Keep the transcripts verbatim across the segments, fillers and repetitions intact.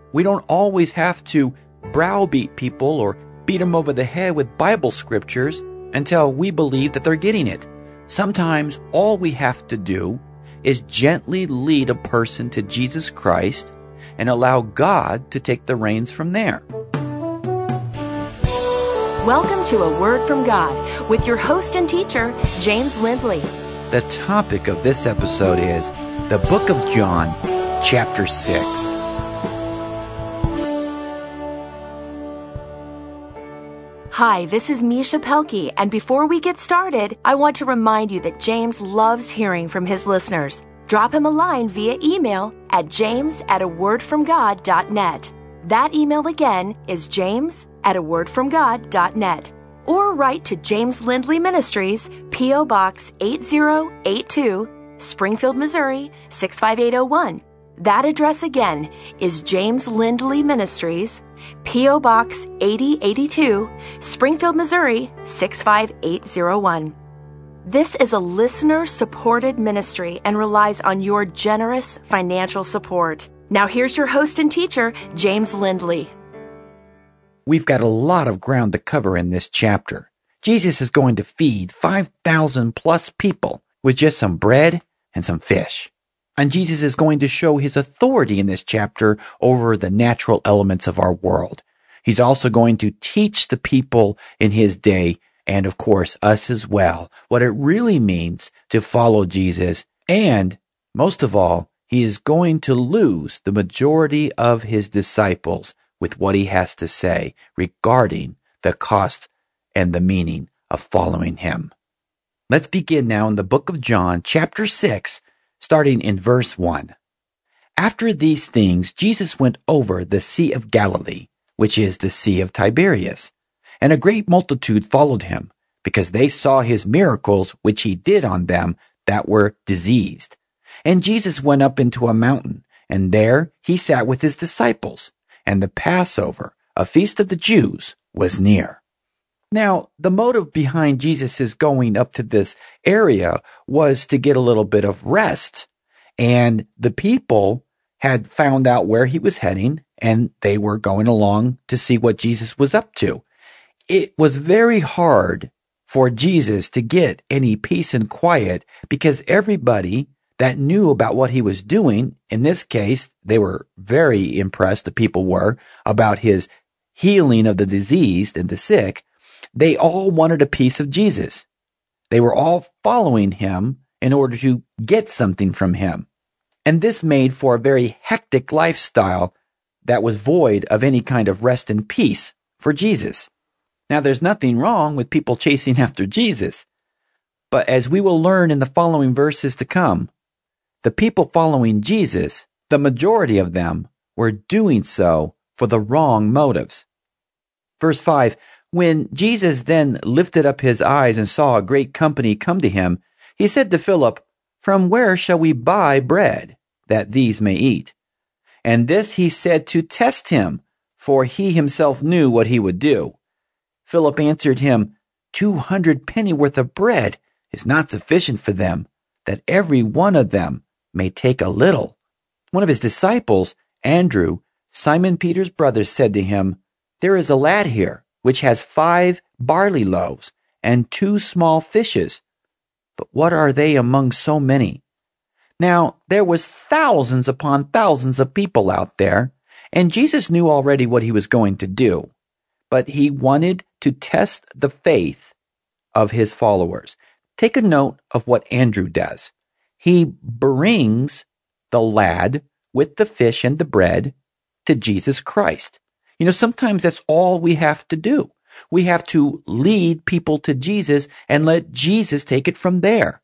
We don't always have to browbeat people or beat them over the head with Bible scriptures until we believe that they're getting it. Sometimes all we have to do is gently lead a person to Jesus Christ and allow God to take the reins from there. Welcome to A Word from God with your host and teacher, James Lindley. The topic of this episode is the book of John, chapter six. Hi, this is Misha Pelkey, and before we get started, I want to remind you that James loves hearing from his listeners. Drop him a line via email at james at a word from god dot net. That email again is james at a word from god dot net. Or write to James Lindley Ministries, P O. Box eight zero eight two, Springfield, Missouri six five eight zero one. That address again is James Lindley Ministries, P O. Box eighty eighty-two, Springfield, Missouri six five eight zero one. This is a listener-supported ministry and relies on your generous financial support. Now here's your host and teacher, James Lindley. We've got a lot of ground to cover in this chapter. Jesus is going to feed five thousand plus people with just some bread and some fish. And Jesus is going to show his authority in this chapter over the natural elements of our world. He's also going to teach the people in his day, and of course us as well, what it really means to follow Jesus. And most of all, he is going to lose the majority of his disciples with what he has to say regarding the cost and the meaning of following him. Let's begin now in the book of John, chapter six, starting in verse one. After these things, Jesus went over the Sea of Galilee, which is the Sea of Tiberias, and a great multitude followed him, because they saw his miracles which he did on them that were diseased. And Jesus went up into a mountain, and there he sat with his disciples, and the Passover, a feast of the Jews, was near. Now, the motive behind Jesus' going up to this area was to get a little bit of rest, and the people had found out where he was heading, and they were going along to see what Jesus was up to. It was very hard for Jesus to get any peace and quiet because everybody that knew about what he was doing, in this case, they were very impressed, the people were, about his healing of the diseased and the sick. They all wanted a piece of Jesus. They were all following him in order to get something from him. And this made for a very hectic lifestyle that was void of any kind of rest and peace for Jesus. Now, there's nothing wrong with people chasing after Jesus. But as we will learn in the following verses to come, the people following Jesus, the majority of them, were doing so for the wrong motives. Verse five, when Jesus then lifted up his eyes and saw a great company come to him, he said to Philip, "From where shall we buy bread, that these may eat?" And this he said to test him, for he himself knew what he would do. Philip answered him, Two hundred pennyworth of bread is not sufficient for them, that every one of them may take a little. One of his disciples, Andrew, Simon Peter's brother, said to him, There is a lad here, which has five barley loaves and two small fishes. But what are they among so many? Now, there was thousands upon thousands of people out there, and Jesus knew already what he was going to do. But he wanted to test the faith of his followers. Take a note of what Andrew does. He brings the lad with the fish and the bread to Jesus Christ. You know, sometimes that's all we have to do. We have to lead people to Jesus and let Jesus take it from there.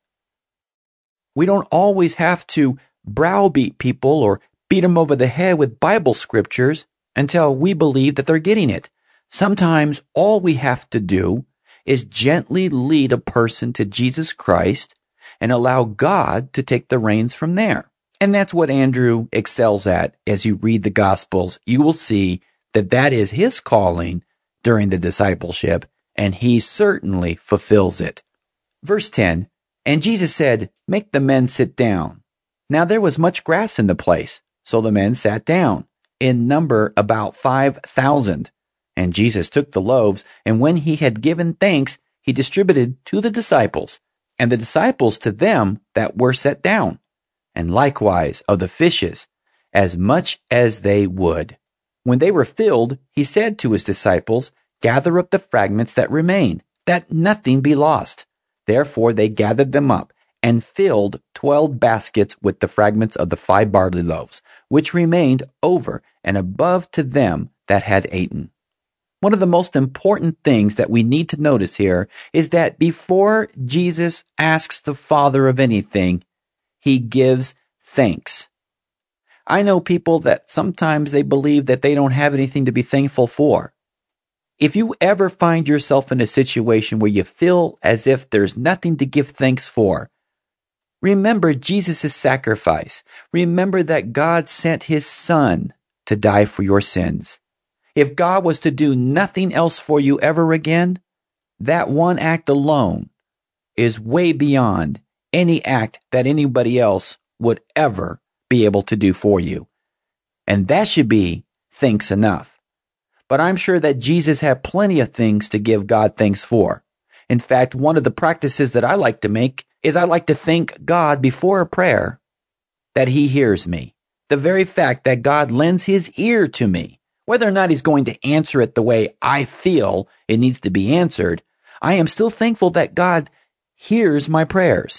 We don't always have to browbeat people or beat them over the head with Bible scriptures until we believe that they're getting it. Sometimes all we have to do is gently lead a person to Jesus Christ and allow God to take the reins from there. And that's what Andrew excels at. As you read the Gospels, you will see that that is his calling during the discipleship, and he certainly fulfills it. Verse ten, and Jesus said, Make the men sit down. Now there was much grass in the place, so the men sat down. in number about five thousand. And Jesus took the loaves, and when he had given thanks, he distributed to the disciples, and the disciples to them that were set down, and likewise of the fishes, as much as they would. When they were filled, he said to his disciples, Gather up the fragments that remain, that nothing be lost. Therefore they gathered them up, and filled twelve baskets with the fragments of the five barley loaves, which remained over and above to them that had eaten. One of the most important things that we need to notice here is that before Jesus asks the Father of anything, he gives thanks. I know people that sometimes they believe that they don't have anything to be thankful for. If you ever find yourself in a situation where you feel as if there's nothing to give thanks for, remember Jesus' sacrifice. Remember that God sent his Son to die for your sins. If God was to do nothing else for you ever again, that one act alone is way beyond any act that anybody else would ever be able to do for you. And that should be thanks enough. But I'm sure that Jesus had plenty of things to give God thanks for. In fact, one of the practices that I like to make is I like to thank God before a prayer that he hears me. The very fact that God lends his ear to me, whether or not he's going to answer it the way I feel it needs to be answered, I am still thankful that God hears my prayers.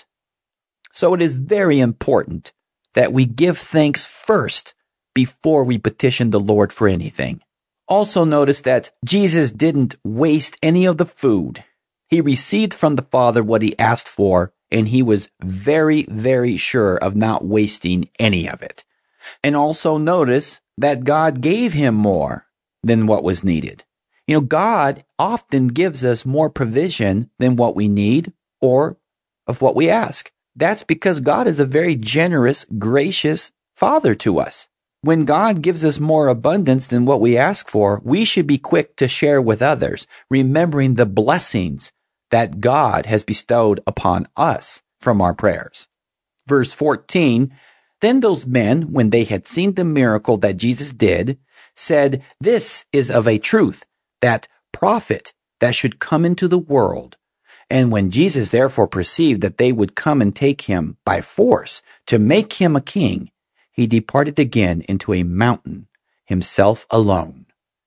So it is very important that we give thanks first before we petition the Lord for anything. Also notice that Jesus didn't waste any of the food. He received from the Father what he asked for, and he was very, very sure of not wasting any of it. And also notice that God gave him more than what was needed. You know, God often gives us more provision than what we need or of what we ask. That's because God is a very generous, gracious Father to us. When God gives us more abundance than what we ask for, we should be quick to share with others, remembering the blessings that God has bestowed upon us from our prayers. Verse fourteen, Then those men, when they had seen the miracle that Jesus did, said, This is of a truth, that prophet that should come into the world. And when Jesus therefore perceived that they would come and take him by force to make him a king, he departed again into a mountain, himself alone.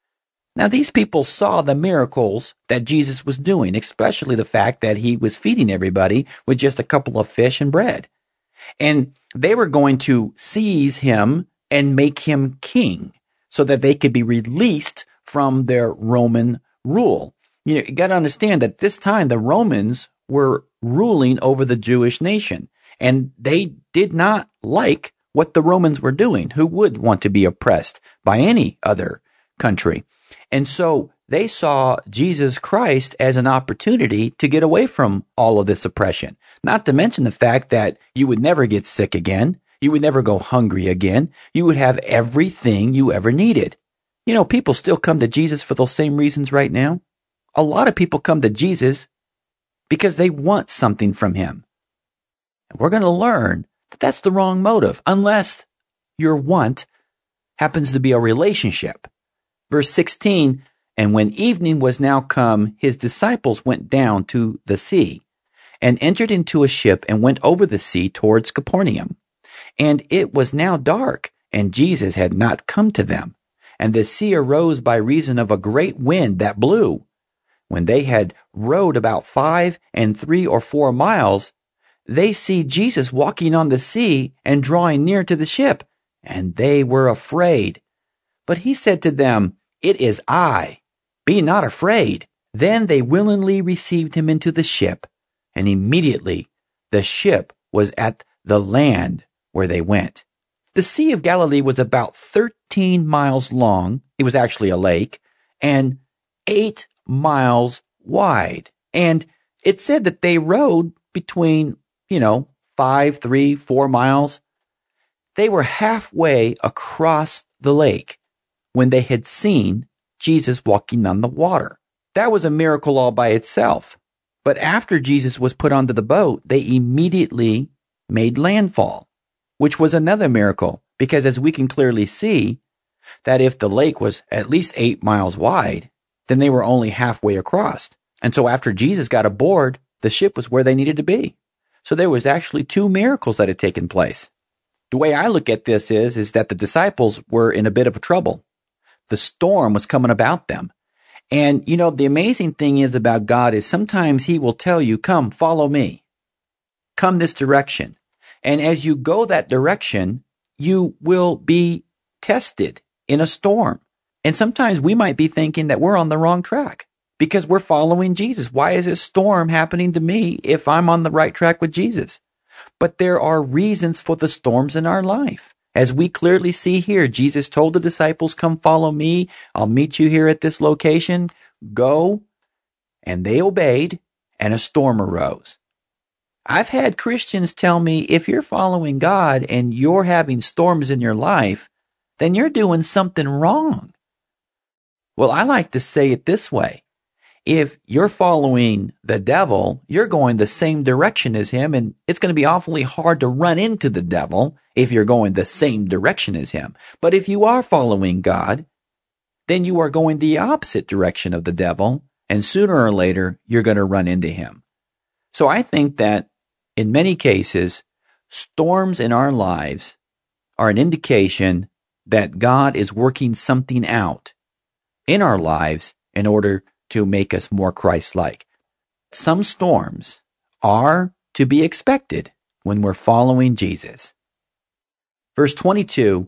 Now these people saw the miracles that Jesus was doing, especially the fact that he was feeding everybody with just a couple of fish and bread. And they were going to seize him and make him king so that they could be released from their Roman rule. You know, you got to understand that this time the Romans were ruling over the Jewish nation, and they did not like what the Romans were doing. Who would want to be oppressed by any other country? And so they saw Jesus Christ as an opportunity to get away from all of this oppression. Not to mention the fact that you would never get sick again. You would never go hungry again. You would have everything you ever needed. You know, people still come to Jesus for those same reasons right now. A lot of people come to Jesus because they want something from him. And we're going to learn that that's the wrong motive, unless your want happens to be a relationship. Verse sixteen, And when evening was now come, his disciples went down to the sea, and entered into a ship, and went over the sea towards Capernaum. And it was now dark, and Jesus had not come to them. And the sea arose by reason of a great wind that blew. When they had rowed about five and three or four miles, they see Jesus walking on the sea and drawing near to the ship, and they were afraid. But he said to them, It is I. Be not afraid. Then they willingly received him into the ship, and immediately the ship was at the land where they went. The Sea of Galilee was about thirteen miles long. It was actually a lake, and eight miles wide. And it said that they rowed between, you know, five, three, four miles. They were halfway across the lake when they had seen Jesus walking on the water. That was a miracle all by itself. But after Jesus was put onto the boat, they immediately made landfall, which was another miracle, because as we can clearly see, that if the lake was at least eight miles wide, then they were only halfway across. And so after Jesus got aboard, the ship was where they needed to be. So there was actually two miracles that had taken place. The way I look at this is, is that the disciples were in a bit of a trouble. The storm was coming about them. And, you know, the amazing thing is about God is sometimes he will tell you, come, follow me. Come this direction. And as you go that direction, you will be tested in a storm. And sometimes we might be thinking that we're on the wrong track because we're following Jesus. Why is this storm happening to me if I'm on the right track with Jesus? But there are reasons for the storms in our life. As we clearly see here, Jesus told the disciples, come follow me. I'll meet you here at this location. Go. And they obeyed, and a storm arose. I've had Christians tell me, if you're following God and you're having storms in your life, then you're doing something wrong. Well, I like to say it this way. If you're following the devil, you're going the same direction as him, and it's going to be awfully hard to run into the devil if you're going the same direction as him. But if you are following God, then you are going the opposite direction of the devil, and sooner or later, you're going to run into him. So I think that in many cases, storms in our lives are an indication that God is working something out in our lives in order to make us more Christ-like. Some storms are to be expected when we're following Jesus. Verse twenty-two,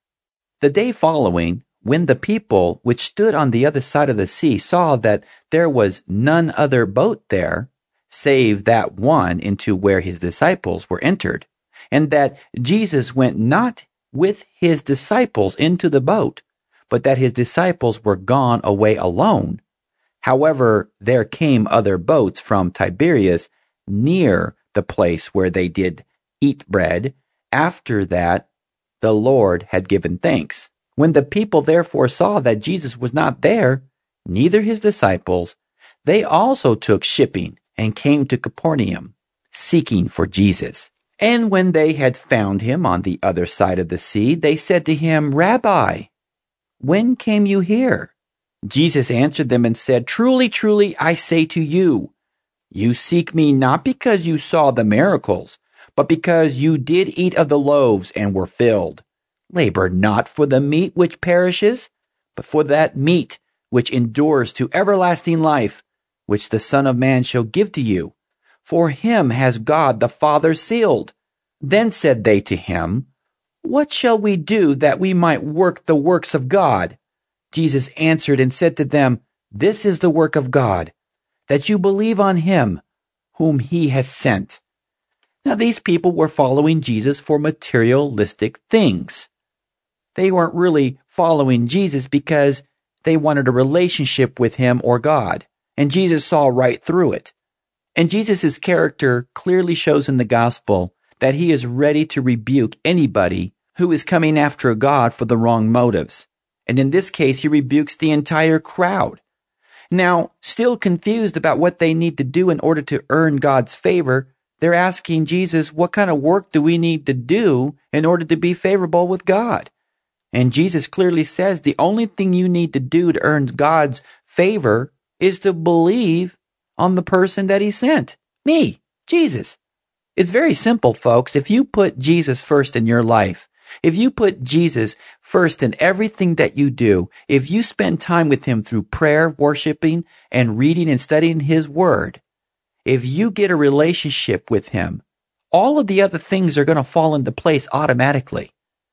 the day following, when the people which stood on the other side of the sea saw that there was none other boat there, save that one into where his disciples were entered, and that Jesus went not with his disciples into the boat, but that his disciples were gone away alone. However, there came other boats from Tiberias near the place where they did eat bread, after that the Lord had given thanks. When the people therefore saw that Jesus was not there, neither his disciples, they also took shipping and came to Capernaum, seeking for Jesus. And when they had found him on the other side of the sea, they said to him, Rabbi, when came you here? Jesus answered them and said, Truly, truly, I say to you, you seek me not because you saw the miracles, but because you did eat of the loaves and were filled. Labor not for the meat which perishes, but for that meat which endures to everlasting life, which the Son of Man shall give to you. For him has God the Father sealed. Then said they to him, What shall we do that we might work the works of God? Jesus answered and said to them, This is the work of God, that you believe on him whom he has sent. Now these people were following Jesus for materialistic things. They weren't really following Jesus because they wanted a relationship with him or God, and Jesus saw right through it. And Jesus' character clearly shows in the gospel that he is ready to rebuke anybody who is coming after God for the wrong motives. And in this case, he rebukes the entire crowd. Now, still confused about what they need to do in order to earn God's favor, they're asking Jesus, what kind of work do we need to do in order to be favorable with God? And Jesus clearly says the only thing you need to do to earn God's favor is to believe on the person that he sent. Me, Jesus. It's very simple, folks. If you put Jesus first in your life, if you put Jesus first in everything that you do, if you spend time with him through prayer, worshiping, and reading and studying his word, if you get a relationship with him, all of the other things are going to fall into place automatically.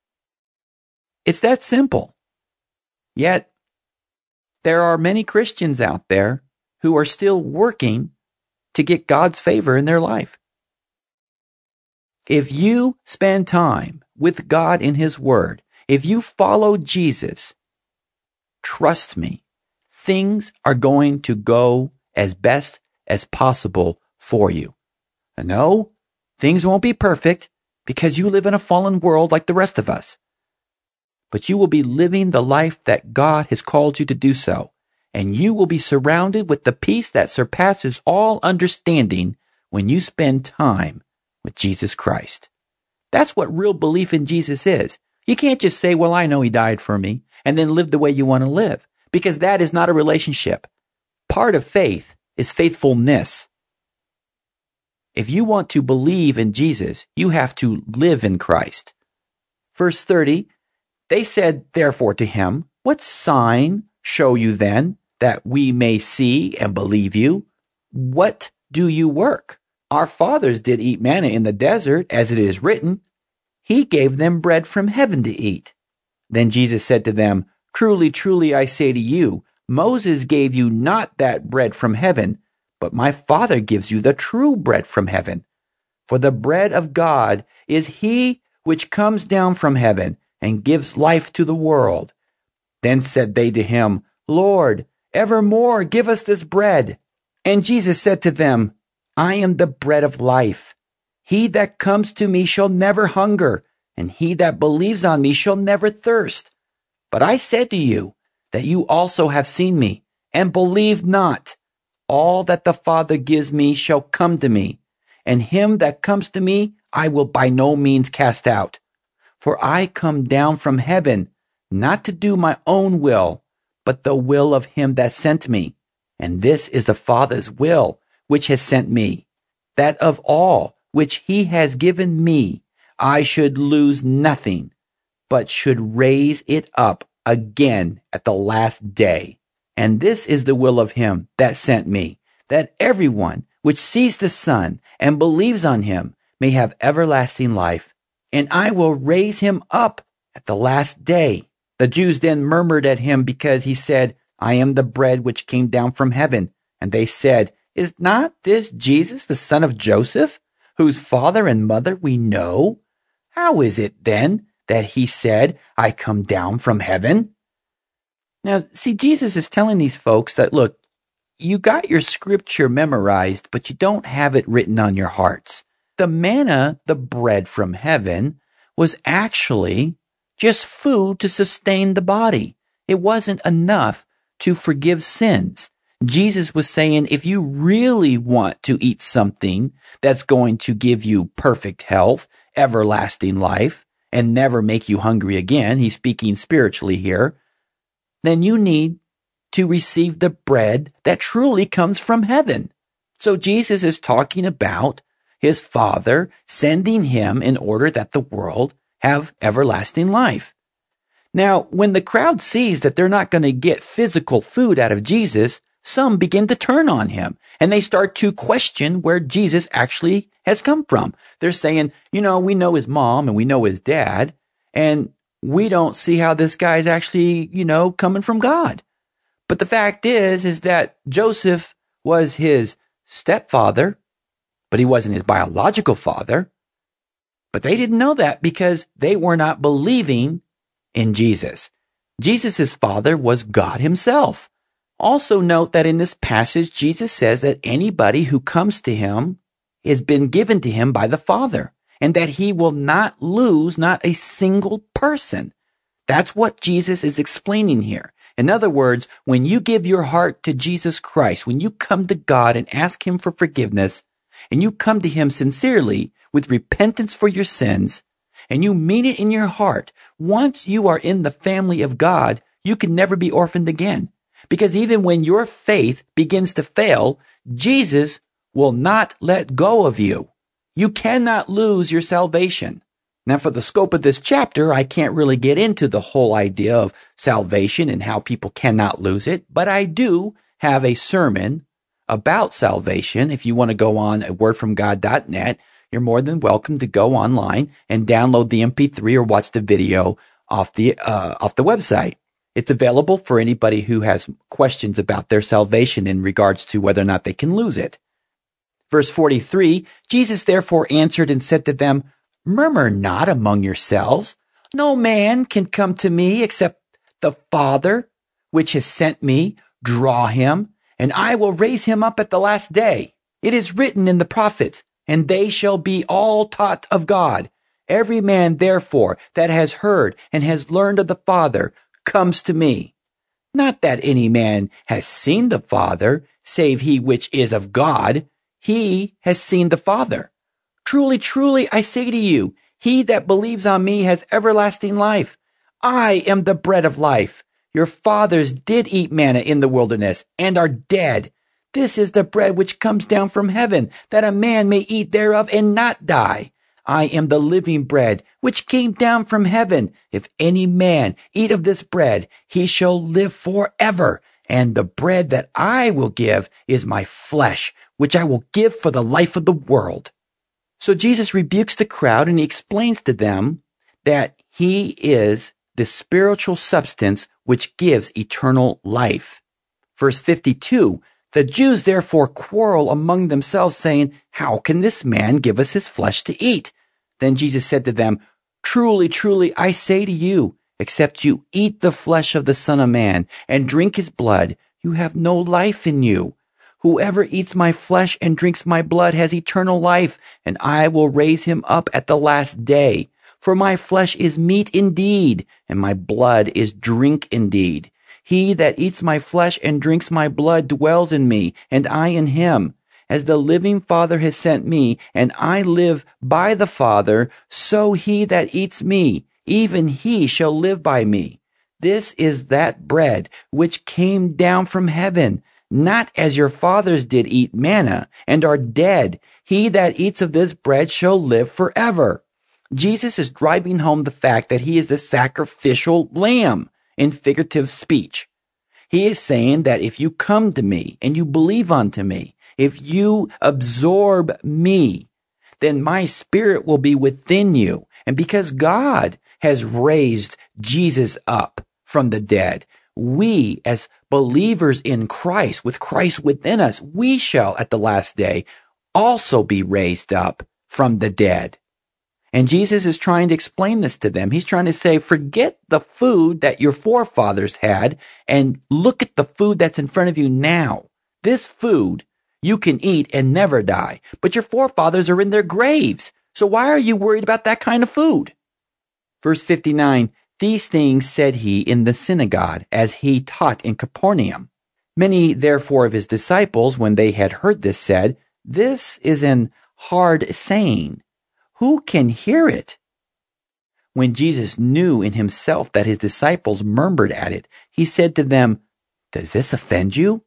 It's that simple. Yet, there are many Christians out there who are still working to get God's favor in their life. If you spend time with God in his word, if you follow Jesus, trust me, things are going to go as best as possible for you. And no, things won't be perfect because you live in a fallen world like the rest of us. But you will be living the life that God has called you to do so. And you will be surrounded with the peace that surpasses all understanding when you spend time with Jesus Christ. That's what real belief in Jesus is. You can't just say, well, I know he died for me, and then live the way you want to live, because that is not a relationship. Part of faith is faithfulness. If you want to believe in Jesus, you have to live in Christ. Verse thirty, they said therefore to him, what sign show you then, that we may see and believe you? What do you work? Our fathers did eat manna in the desert, as it is written. He gave them bread from heaven to eat. Then Jesus said to them, truly, truly, I say to you, Moses gave you not that bread from heaven, but my Father gives you the true bread from heaven. For the bread of God is he which comes down from heaven and gives life to the world. Then said they to him, Lord, evermore give us this bread. And Jesus said to them, I am the bread of life. He that comes to me shall never hunger, and he that believes on me shall never thirst. But I said to you that you also have seen me, and believe not. All that the Father gives me shall come to me, and him that comes to me I will by no means cast out. For I come down from heaven, not to do my own will, but the will of him that sent me. And this is the Father's will, which has sent me, that of all which he has given me, I should lose nothing, but should raise it up again at the last day. And this is the will of him that sent me, that everyone which sees the Son and believes on him may have everlasting life, and I will raise him up at the last day. The Jews then murmured at him because he said, I am the bread which came down from heaven. And they said, is not this Jesus, the son of Joseph, whose father and mother we know? How is it then that he said, I come down from heaven? Now, see, Jesus is telling these folks that, look, you got your scripture memorized, but you don't have it written on your hearts. The manna, the bread from heaven, was actually just food to sustain the body. It wasn't enough to forgive sins. Jesus was saying, if you really want to eat something that's going to give you perfect health, everlasting life, and never make you hungry again, he's speaking spiritually here, then you need to receive the bread that truly comes from heaven. So Jesus is talking about his Father sending him in order that the world have everlasting life. Now, when the crowd sees that they're not going to get physical food out of Jesus, some begin to turn on him, and they start to question where Jesus actually has come from. They're saying, you know, we know his mom and we know his dad, and we don't see how this guy's actually, you know, coming from God. But the fact is, is that Joseph was his stepfather, but he wasn't his biological father. But they didn't know that because they were not believing in Jesus. Jesus' father was God himself. Also note that in this passage, Jesus says that anybody who comes to him has been given to him by the Father, and that he will not lose not a single person. That's what Jesus is explaining here. In other words, when you give your heart to Jesus Christ, when you come to God and ask him for forgiveness, and you come to him sincerely with repentance for your sins, and you mean it in your heart, once you are in the family of God, you can never be orphaned again. Because even when your faith begins to fail, Jesus will not let go of you. You cannot lose your salvation. Now, for the scope of this chapter, I can't really get into the whole idea of salvation and how people cannot lose it, but I do have a sermon about salvation. If you want to go on at word from god dot net, you're more than welcome to go online and download the M P three or watch the video off the uh, off the website. It's available for anybody who has questions about their salvation in regards to whether or not they can lose it. Verse forty-three, Jesus therefore answered and said to them, murmur not among yourselves. No man can come to me except the Father, which has sent me, draw him, and I will raise him up at the last day. It is written in the prophets, and they shall be all taught of God. Every man, therefore, that has heard and has learned of the Father comes to me. Not that any man has seen the Father, save he which is of God. He has seen the Father. Truly, truly, I say to you, he that believes on me has everlasting life. I am the bread of life. Your fathers did eat manna in the wilderness and are dead. This is the bread which comes down from heaven, that a man may eat thereof and not die. I am the living bread which came down from heaven. If any man eat of this bread, he shall live forever. And the bread that I will give is my flesh, which I will give for the life of the world. So Jesus rebukes the crowd and he explains to them that he is the spiritual substance which gives eternal life. Verse fifty-two, the Jews therefore quarrel among themselves, saying, How can this man give us his flesh to eat? Then Jesus said to them, Truly, truly, I say to you, except you eat the flesh of the Son of Man and drink his blood, you have no life in you. Whoever eats my flesh and drinks my blood has eternal life, and I will raise him up at the last day. For my flesh is meat indeed, and my blood is drink indeed. He that eats my flesh and drinks my blood dwells in me, and I in him. As the living Father has sent me, and I live by the Father, so he that eats me, even he shall live by me. This is that bread which came down from heaven, not as your fathers did eat manna, and are dead. He that eats of this bread shall live forever. Jesus is driving home the fact that he is the sacrificial lamb in figurative speech. He is saying that if you come to me and you believe unto me, if you absorb me, then my spirit will be within you. And because God has raised Jesus up from the dead, we as believers in Christ, with Christ within us, we shall at the last day also be raised up from the dead. And Jesus is trying to explain this to them. He's trying to say, forget the food that your forefathers had and look at the food that's in front of you now. This food you can eat and never die, but your forefathers are in their graves. So why are you worried about that kind of food? Verse fifty-nine, these things said he in the synagogue as he taught in Capernaum. Many therefore of his disciples, when they had heard this, said, This is an hard saying. Who can hear it? When Jesus knew in himself that his disciples murmured at it, he said to them, Does this offend you?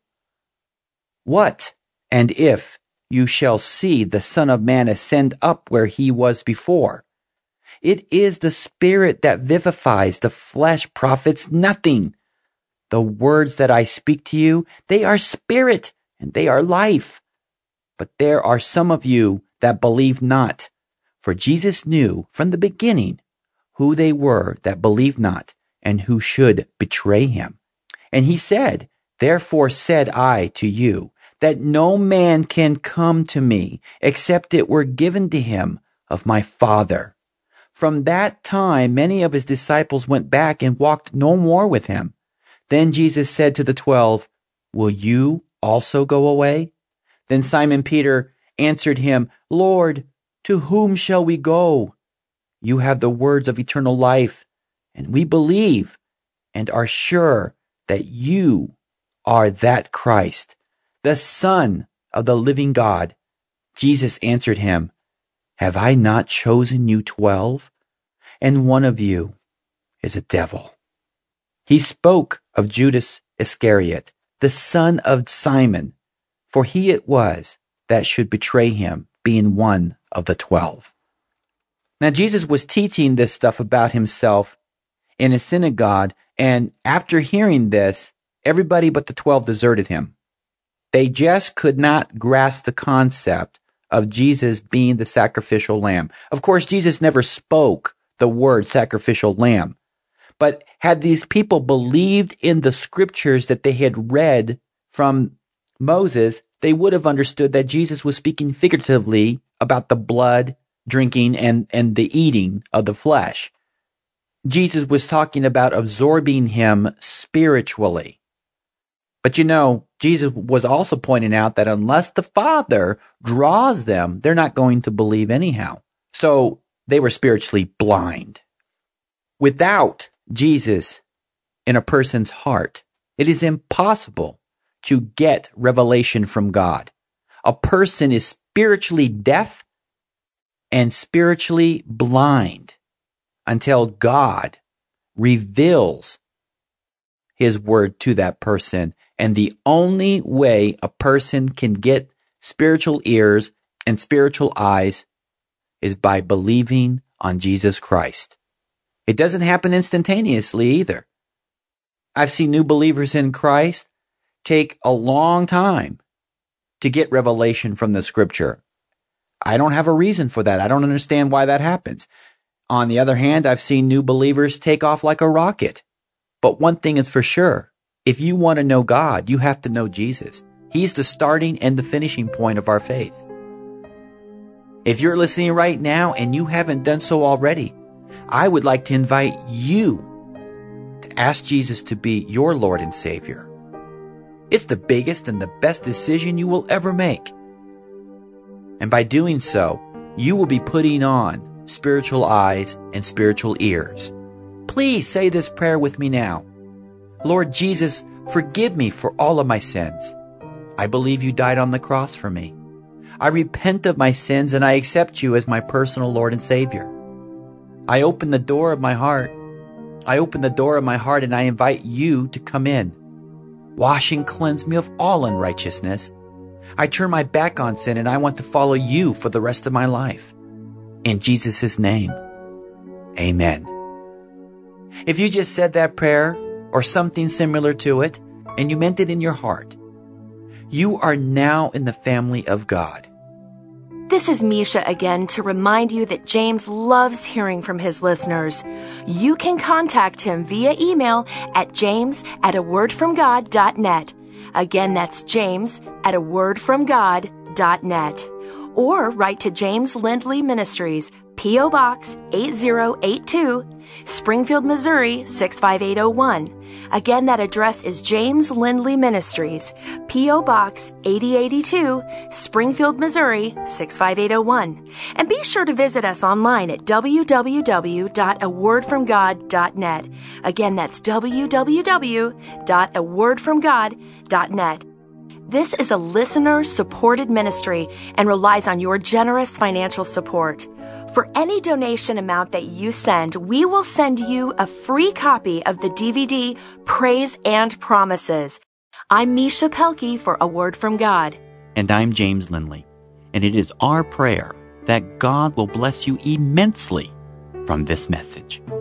What, and if you shall see the Son of Man ascend up where he was before? It is the Spirit that vivifies, the flesh profits nothing. The words that I speak to you, they are spirit, and they are life. But there are some of you that believe not. For Jesus knew from the beginning who they were that believed not, and who should betray him. And he said, Therefore said I to you, that no man can come to me, except it were given to him of my Father. From that time many of his disciples went back and walked no more with him. Then Jesus said to the twelve, Will you also go away? Then Simon Peter answered him, Lord, to whom shall we go? You have the words of eternal life, and we believe and are sure that you are that Christ, the Son of the living God. Jesus answered him, Have I not chosen you twelve? And one of you is a devil. He spoke of Judas Iscariot, the son of Simon, for he it was that should betray him, being one of the twelve. Now, Jesus was teaching this stuff about himself in a synagogue, and after hearing this, everybody but the twelve deserted him. They just could not grasp the concept of Jesus being the sacrificial lamb. Of course, Jesus never spoke the word sacrificial lamb, but had these people believed in the scriptures that they had read from Moses, they would have understood that Jesus was speaking figuratively about the blood, drinking, and, and the eating of the flesh. Jesus was talking about absorbing him spiritually. But you know, Jesus was also pointing out that unless the Father draws them, they're not going to believe anyhow. So they were spiritually blind. Without Jesus in a person's heart, it is impossible to get revelation from God. A person is spiritually deaf and spiritually blind until God reveals His word to that person. And the only way a person can get spiritual ears and spiritual eyes is by believing on Jesus Christ. It doesn't happen instantaneously either. I've seen new believers in Christ take a long time to get revelation from the scripture. I don't have a reason for that. I don't understand why that happens. On the other hand, I've seen new believers take off like a rocket. But one thing is for sure. If you want to know God, you have to know Jesus. He's the starting and the finishing point of our faith. If you're listening right now and you haven't done so already, I would like to invite you to ask Jesus to be your Lord and Savior. It's the biggest and the best decision you will ever make. And by doing so, you will be putting on spiritual eyes and spiritual ears. Please say this prayer with me now. Lord Jesus, forgive me for all of my sins. I believe you died on the cross for me. I repent of my sins and I accept you as my personal Lord and Savior. I open the door of my heart. I open the door of my heart and I invite you to come in. Wash and cleanse me of all unrighteousness. I turn my back on sin and I want to follow you for the rest of my life. In Jesus' name, amen. If you just said that prayer or something similar to it and you meant it in your heart, you are now in the family of God. This is Misha again to remind you that James loves hearing from his listeners. You can contact him via email at james at a word from god dot net. Again, that's james at a word from god dot net. Or write to James Lindley Ministries, P O. Box eight zero eight two, Springfield, Missouri six five eight oh one. Again, that address is James Lindley Ministries, P O. Box eighty eighty-two, Springfield, Missouri six five eight oh one. And be sure to visit us online at w w w dot a word from god dot net. Again, that's w w w dot a word from god dot net. This is a listener-supported ministry and relies on your generous financial support. For any donation amount that you send, we will send you a free copy of the D V D Praise and Promises. I'm Misha Pelkey for A Word from God. And I'm James Lindley. And it is our prayer that God will bless you immensely from this message.